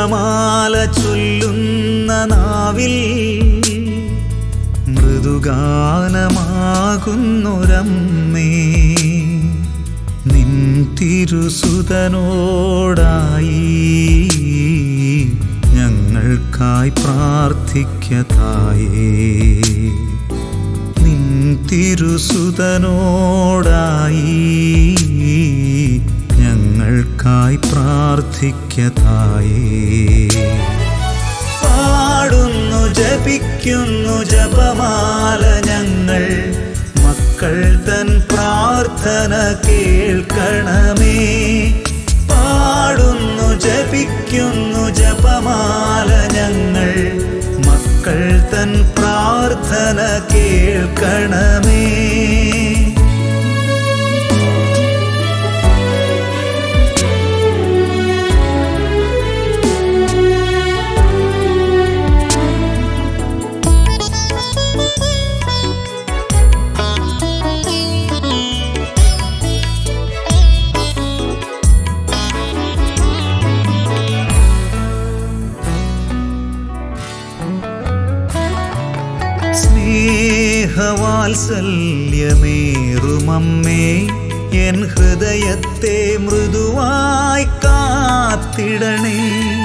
ജപമാല ചൊല്ലുന്ന നാവിൽ മൃദുഗാനമാകുന്നൊരമ്മേ, നിൻ തിരുസുതനോടായി ഞങ്ങൾക്കായി പ്രാർത്ഥിക്കതായേ. നിൻ തിരുസുതനോടായി ഞങ്ങൾക്കായി പ്രാർത്ഥിക്കതായേ. പാടുന്നു ജപിക്കുന്നു ജപമാല ഞങ്ങൾ, മക്കൾ തൻ പ്രാർത്ഥന കേൾക്കണമേ. പാടുന്നു ജപിക്കുന്നു ജപമാല ഞങ്ങൾ, മക്കൾ തൻ പ്രാർത്ഥന കേൾക്കണമേ. സ്നേഹവാത്സല്യമേറുമമ്മേ, എൻ ഹൃദയത്തെ മൃദുവായി കാത്തിടണേ.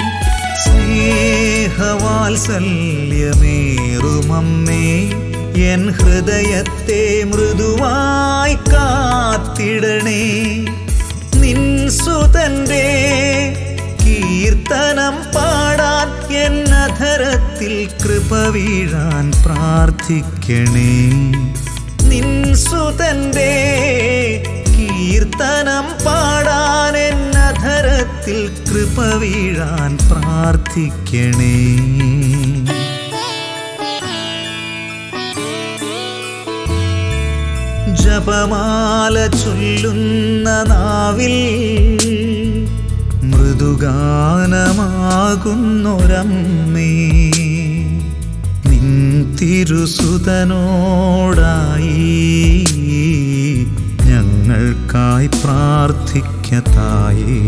സ്നേഹവാത്സല്യമേറുമമ്മേ, എൻ ഹൃദയത്തെ മൃദുവായി കാത്തിടണേ. നിൻ സുതന്റെ കീർത്തനം പാടാൻ എന്നധരത്തിൽ കൃപ വീഴാൻ പ്രാർത്ഥിക്കണേ. നിൻ സുതന്റെ കീർത്തനം പാടാൻ എന്നധരത്തിൽ കൃപ വീഴാൻ പ്രാർത്ഥിക്കണേ. ജപമാല ചൊല്ലുന്ന നാവിൽ മൃദുഗാനമാകുന്നൊരമ്മേ, നിൻ തിരുസുതനോടായി ഞങ്ങൾക്കായി പ്രാർത്ഥിക്കതായേ.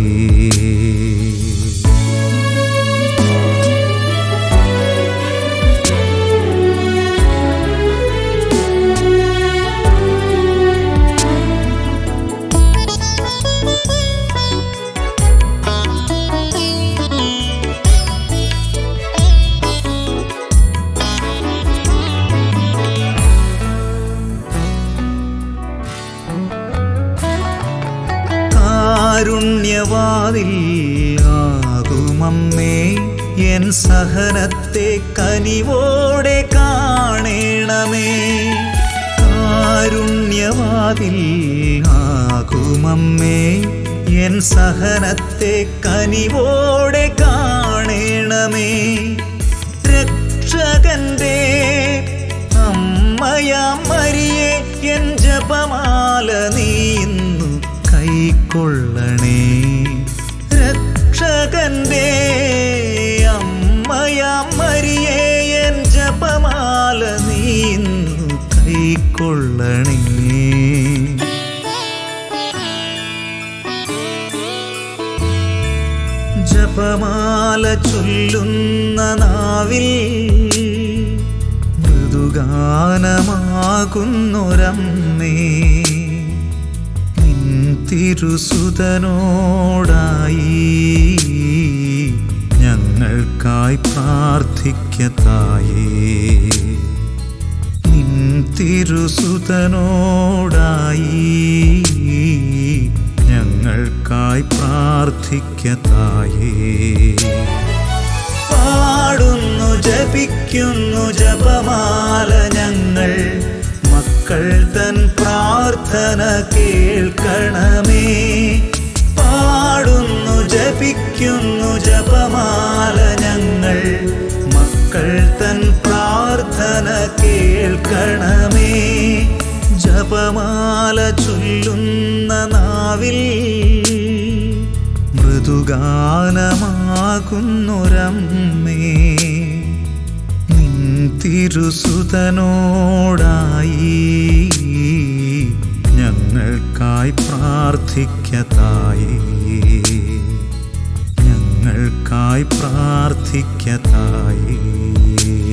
കാരുണ്യവാതിൽ ആകുമമ്മേ, എൻ സഹനത്തെ കനിവോടെ കാണണമേ. കാരുണ്യവാതിൽ ആകുമമ്മേ, എൻ സഹനത്തെ കനിവോടെ കാണണമേ. രക്ഷകന്റെ അമ്മയാം മരിയേ, എൻ ജപമാല നീ ഇന്നു കൈക്കൊള്ളണേ. രക്ഷകന്റെ അമ്മയാം മരിയേ, എൻ ജപമാല നീ ഇന്നു കൈക്കൊള്ളണേ. ജപമാല ചൊല്ലുന്ന നാവിൽ മൃദുഗാനമാകുന്നൊരമ്മേ, തിരുസുതനോടായി ഞങ്ങൾക്കായി പ്രാർത്ഥിക്കതായേ. നിൻ തിരുസുതനോടായി ഞങ്ങൾക്കായി പ്രാർത്ഥിക്കതായേ. പാടുന്നു ജപിക്കുന്നു ജപമാല ഞങ്ങൾ, മക്കൾ തൻ പ്രാർത്ഥന കേൾക്കണമേ. പാടുന്നു ജപിക്കുന്നു ജപമാല ഞങ്ങൾ, മക്കൾ തൻ പ്രാർത്ഥന കേൾക്കണമേ. ജപമാല ചൊല്ലുന്ന നാവിൽ മൃദുഗാനമാകുന്നൊരമ്മേ, നിൻ തിരുസുതനോടായി ഞങ്ങൾക്കായി പ്രാർത്ഥിക്കതായേ. ഞങ്ങൾക്കായി പ്രാർത്ഥിക്കതായേ.